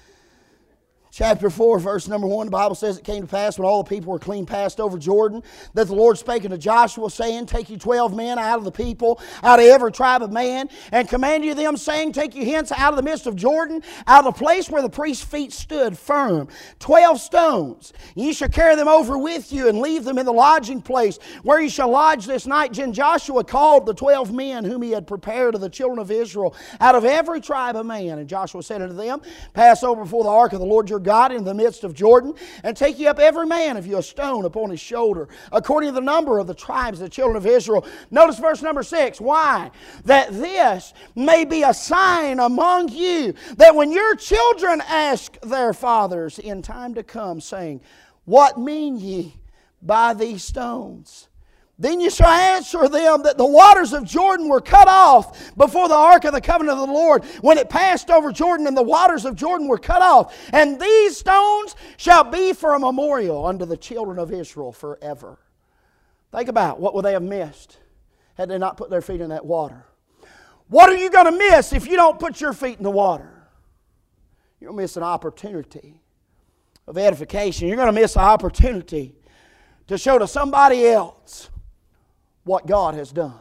Chapter 4, verse number 1, the Bible says, it came to pass when all the people were clean passed over Jordan, that the Lord spake unto Joshua, saying, take you 12 men out of the people, out of every tribe of man, and command you them, saying, take you hence out of the midst of Jordan, out of the place where the priest's feet stood firm, 12 stones. Ye shall carry them over with you, and leave them in the lodging place, where ye shall lodge this night. Then Joshua called the 12 men whom he had prepared of the children of Israel, out of every tribe of man. And Joshua said unto them, pass over before the ark of the Lord your God in the midst of Jordan, and take ye up every man of you a stone upon his shoulder, according to the number of the tribes of the children of Israel. Notice verse number 6. Why? That this may be a sign among you, that when your children ask their fathers in time to come, saying, what mean ye by these stones? Then you shall answer them that the waters of Jordan were cut off before the ark of the covenant of the Lord, when it passed over Jordan, and the waters of Jordan were cut off. And these stones shall be for a memorial unto the children of Israel forever. Think about what would they have missed had they not put their feet in that water. What are you going to miss if you don't put your feet in the water? You're going to miss an opportunity of edification. You're going to miss an opportunity to show to somebody else what God has done.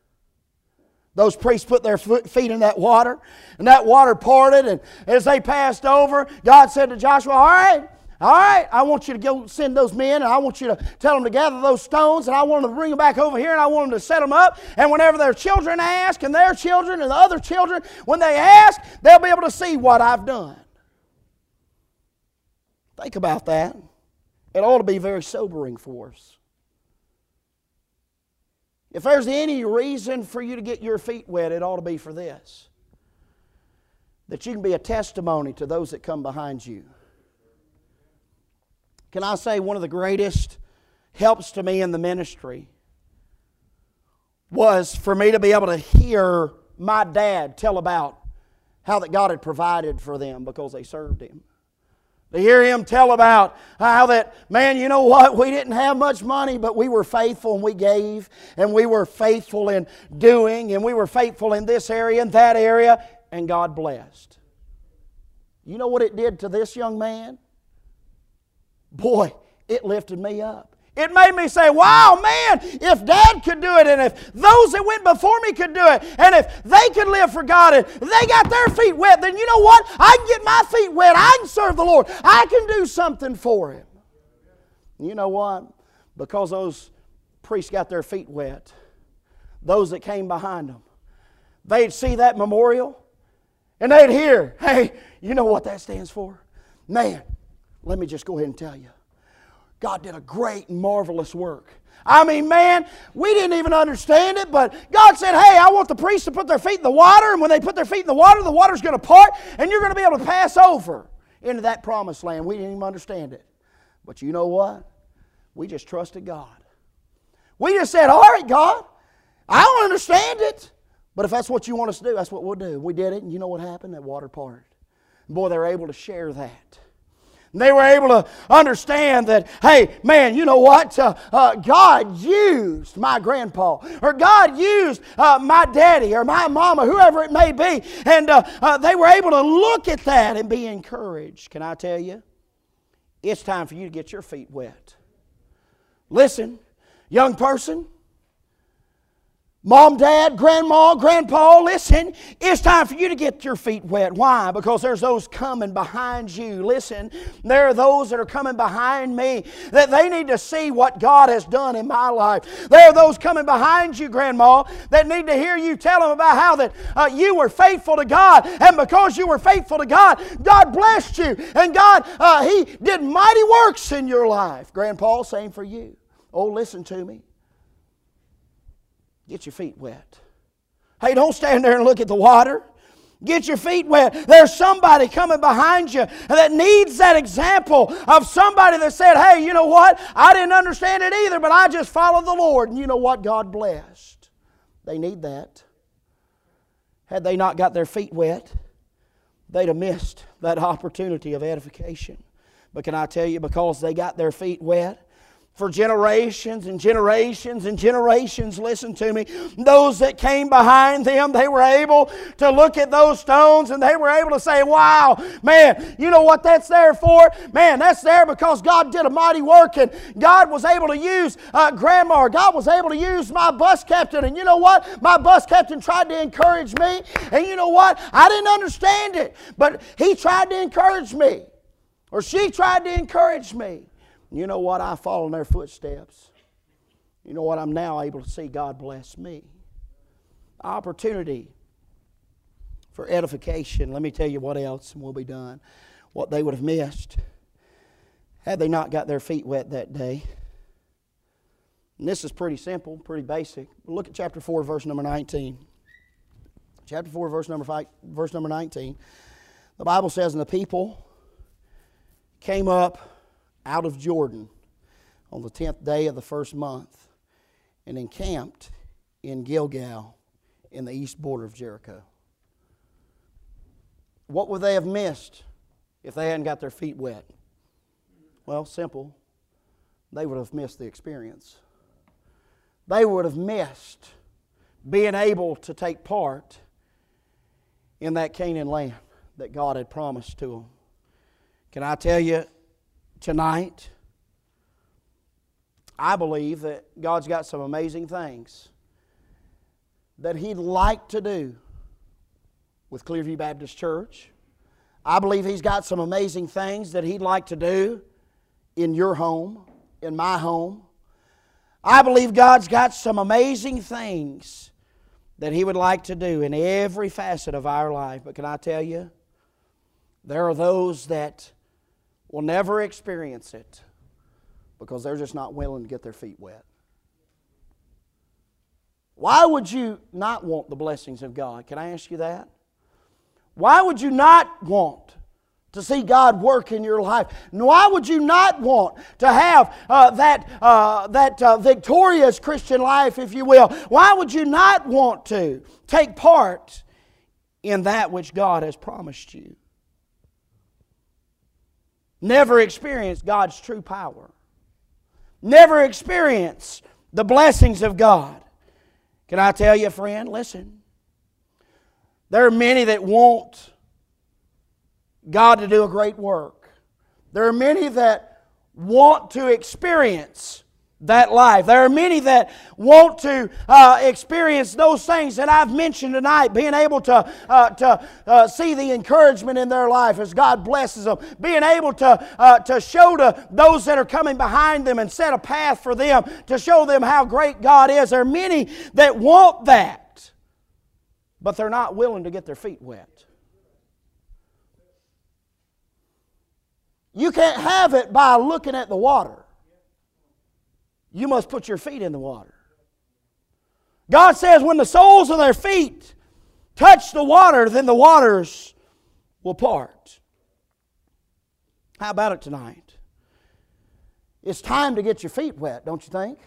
Those priests put their feet in that water, and that water parted, and as they passed over, God said to Joshua, all right, I want you to go send those men, and I want you to tell them to gather those stones, and I want them to bring them back over here, and I want them to set them up, and whenever their children ask, and their children, and the other children, when they ask, they'll be able to see what I've done. Think about that. It ought to be very sobering for us. If there's any reason for you to get your feet wet, it ought to be for this. That you can be a testimony to those that come behind you. Can I say one of the greatest helps to me in the ministry was for me to be able to hear my dad tell about how that God had provided for them because they served Him. To hear him tell about how that, man, you know what, we didn't have much money, but we were faithful and we gave, and we were faithful in doing, and we were faithful in this area and that area, and God blessed. You know what it did to this young man? Boy, it lifted me up. It made me say, wow, man, if Dad could do it, and if those that went before me could do it, and if they could live for God, and they got their feet wet, then you know what? I can get my feet wet. I can serve the Lord. I can do something for Him. You know what? Because those priests got their feet wet, those that came behind them, they'd see that memorial, and they'd hear, hey, you know what that stands for? Man, let me just go ahead and tell you. God did a great and marvelous work. I mean, man, we didn't even understand it, but God said, hey, I want the priests to put their feet in the water, and when they put their feet in the water's going to part, and you're going to be able to pass over into that promised land. We didn't even understand it. But you know what? We just trusted God. We just said, all right, God, I don't understand it, but if that's what you want us to do, that's what we'll do. We did it, and you know what happened? That water parted. And boy, they were able to share that. And they were able to understand that, hey, man, you know what? God used my grandpa, or God used my daddy, or my mama, whoever it may be. And they were able to look at that and be encouraged. Can I tell you? It's time for you to get your feet wet. Listen, young person, Mom, Dad, Grandma, Grandpa, listen, it's time for you to get your feet wet. Why? Because there's those coming behind you. Listen, there are those that are coming behind me that they need to see what God has done in my life. There are those coming behind you, Grandma, that need to hear you tell them about how that you were faithful to God. And because you were faithful to God, God blessed you. And God, He did mighty works in your life. Grandpa, same for you. Oh, listen to me. Get your feet wet. Hey, don't stand there and look at the water. Get your feet wet. There's somebody coming behind you that needs that example of somebody that said, hey, you know what? I didn't understand it either, but I just followed the Lord. And you know what? God blessed. They need that. Had they not got their feet wet, they'd have missed that opportunity of edification. But can I tell you, because they got their feet wet, for generations and generations and generations, listen to me, those that came behind them, they were able to look at those stones and they were able to say, wow, man, you know what that's there for? Man, that's there because God did a mighty work and God was able to use Grandma. God was able to use my bus captain. And you know what? My bus captain tried to encourage me. And you know what? I didn't understand it, but he tried to encourage me. Or she tried to encourage me. You know what? I follow in their footsteps. You know what? I'm now able to see God bless me. Opportunity for edification. Let me tell you what else, and we'll be done. What they would have missed had they not got their feet wet that day. And this is pretty simple, pretty basic. Look at chapter 4, verse number 19. Chapter 4, verse number 19. The Bible says, and the people came up out of Jordan on the 10th day of the first month and encamped in Gilgal in the east border of Jericho. What would they have missed if they hadn't got their feet wet? Well, simple. They would have missed the experience. They would have missed being able to take part in that Canaan land that God had promised to them. Can I tell you, tonight, I believe that God's got some amazing things that He'd like to do with Clearview Baptist Church. I believe He's got some amazing things that He'd like to do in your home, in my home. I believe God's got some amazing things that He would like to do in every facet of our life. But can I tell you, there are those that will never experience it because they're just not willing to get their feet wet. Why would you not want the blessings of God? Can I ask you that? Why would you not want to see God work in your life? Why would you not want to have that victorious Christian life, if you will? Why would you not want to take part in that which God has promised you? Never experience God's true power. Never experience the blessings of God. Can I tell you, friend, listen. There are many that want God to do a great work. There are many that want to experience that life. There are many that want to experience those things that I've mentioned tonight, being able to see the encouragement in their life as God blesses them, being able to show to those that are coming behind them and set a path for them to show them how great God is. There are many that want that, but they're not willing to get their feet wet. You can't have it by looking at the water. You must put your feet in the water. God says when the soles of their feet touch the water, then the waters will part. How about it tonight? It's time to get your feet wet, don't you think?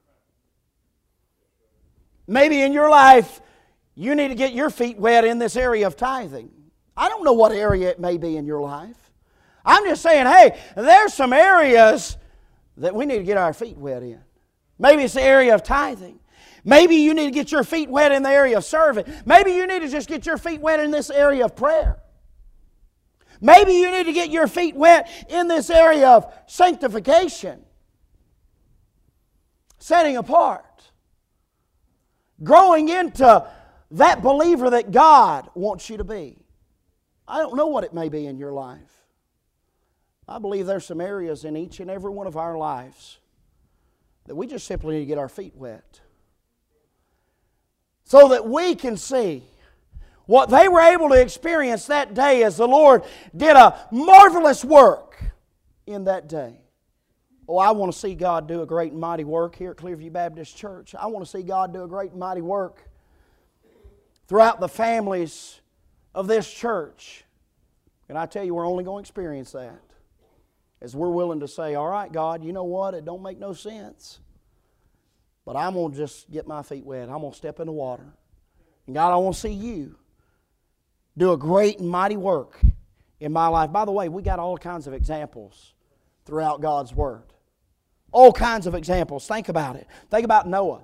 Maybe in your life, you need to get your feet wet in this area of tithing. I don't know what area it may be in your life. I'm just saying, hey, there's some areas that we need to get our feet wet in. Maybe it's the area of tithing. Maybe you need to get your feet wet in the area of serving. Maybe you need to just get your feet wet in this area of prayer. Maybe you need to get your feet wet in this area of sanctification. Setting apart. growing into that believer that God wants you to be. I don't know what it may be in your life. I believe there's some areas in each and every one of our lives that we just simply need to get our feet wet, so that we can see what they were able to experience that day as the Lord did a marvelous work in that day. Oh, I want to see God do a great and mighty work here at Clearview Baptist Church. I want to see God do a great and mighty work throughout the families of this church. And I tell you, we're only going to experience that as we're willing to say, all right, God, you know what? It don't make no sense. But I'm going to just get my feet wet. I'm going to step in the water. And God, I want to see you do a great and mighty work in my life. By the way, we got all kinds of examples throughout God's Word. All kinds of examples. Think about it. Think about Noah.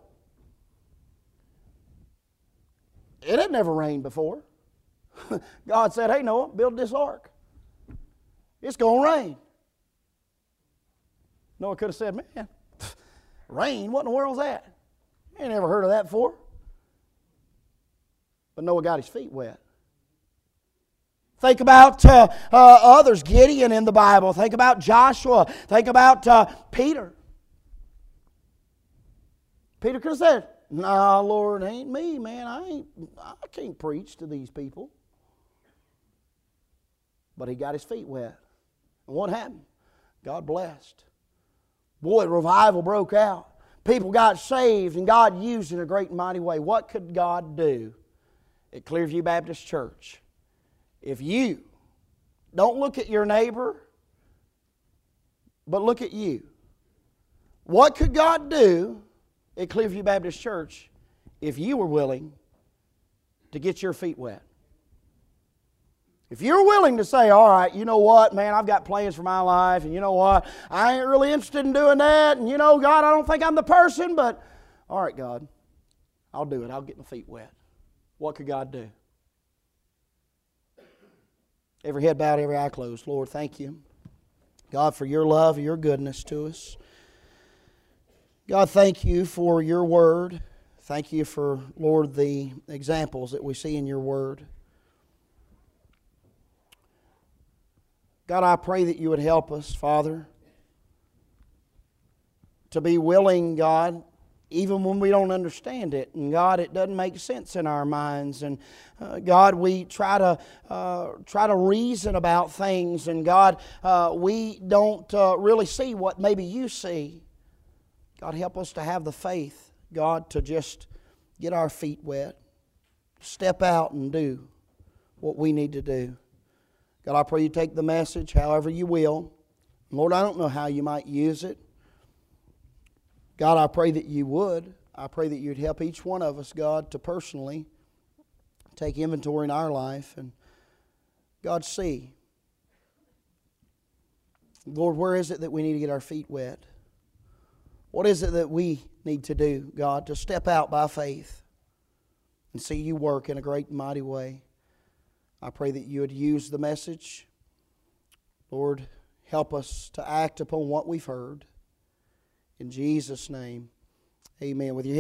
It had never rained before. God said, hey, Noah, build this ark. It's going to rain. Noah could have said, man, rain? What in the world's that? I ain't never heard of that before. But Noah got his feet wet. Think about others, Gideon in the Bible. Think about Joshua. Think about Peter. Peter could have said, nah, Lord, it ain't me, man. I can't preach to these people. But he got his feet wet. And what happened? God blessed. Boy, revival broke out. People got saved and God used in a great and mighty way. What could God do at Clearview Baptist Church if you don't look at your neighbor, but look at you? What could God do at Clearview Baptist Church if you were willing to get your feet wet? If you're willing to say, all right, you know what, man, I've got plans for my life, and you know what, I ain't really interested in doing that, and you know, God, I don't think I'm the person, but all right, God, I'll do it. I'll get my feet wet. What could God do? Every head bowed, every eye closed. Lord, thank you, God, for your love and your goodness to us. God, thank you for your word. Thank you for, Lord, the examples that we see in your word. God, I pray that you would help us, Father, to be willing, God, even when we don't understand it. And God, it doesn't make sense in our minds. And God, we try to reason about things. And God, we don't really see what maybe you see. God, help us to have the faith, God, to just get our feet wet, step out and do what we need to do. God, I pray you take the message however you will. Lord, I don't know how you might use it. God, I pray that you would. I pray that you'd help each one of us, God, to personally take inventory in our life and, God, see. Lord, where is it that we need to get our feet wet? What is it that we need to do, God, to step out by faith and see you work in a great and mighty way? I pray that you would use the message. Lord, help us to act upon what we've heard. In Jesus' name, amen. With your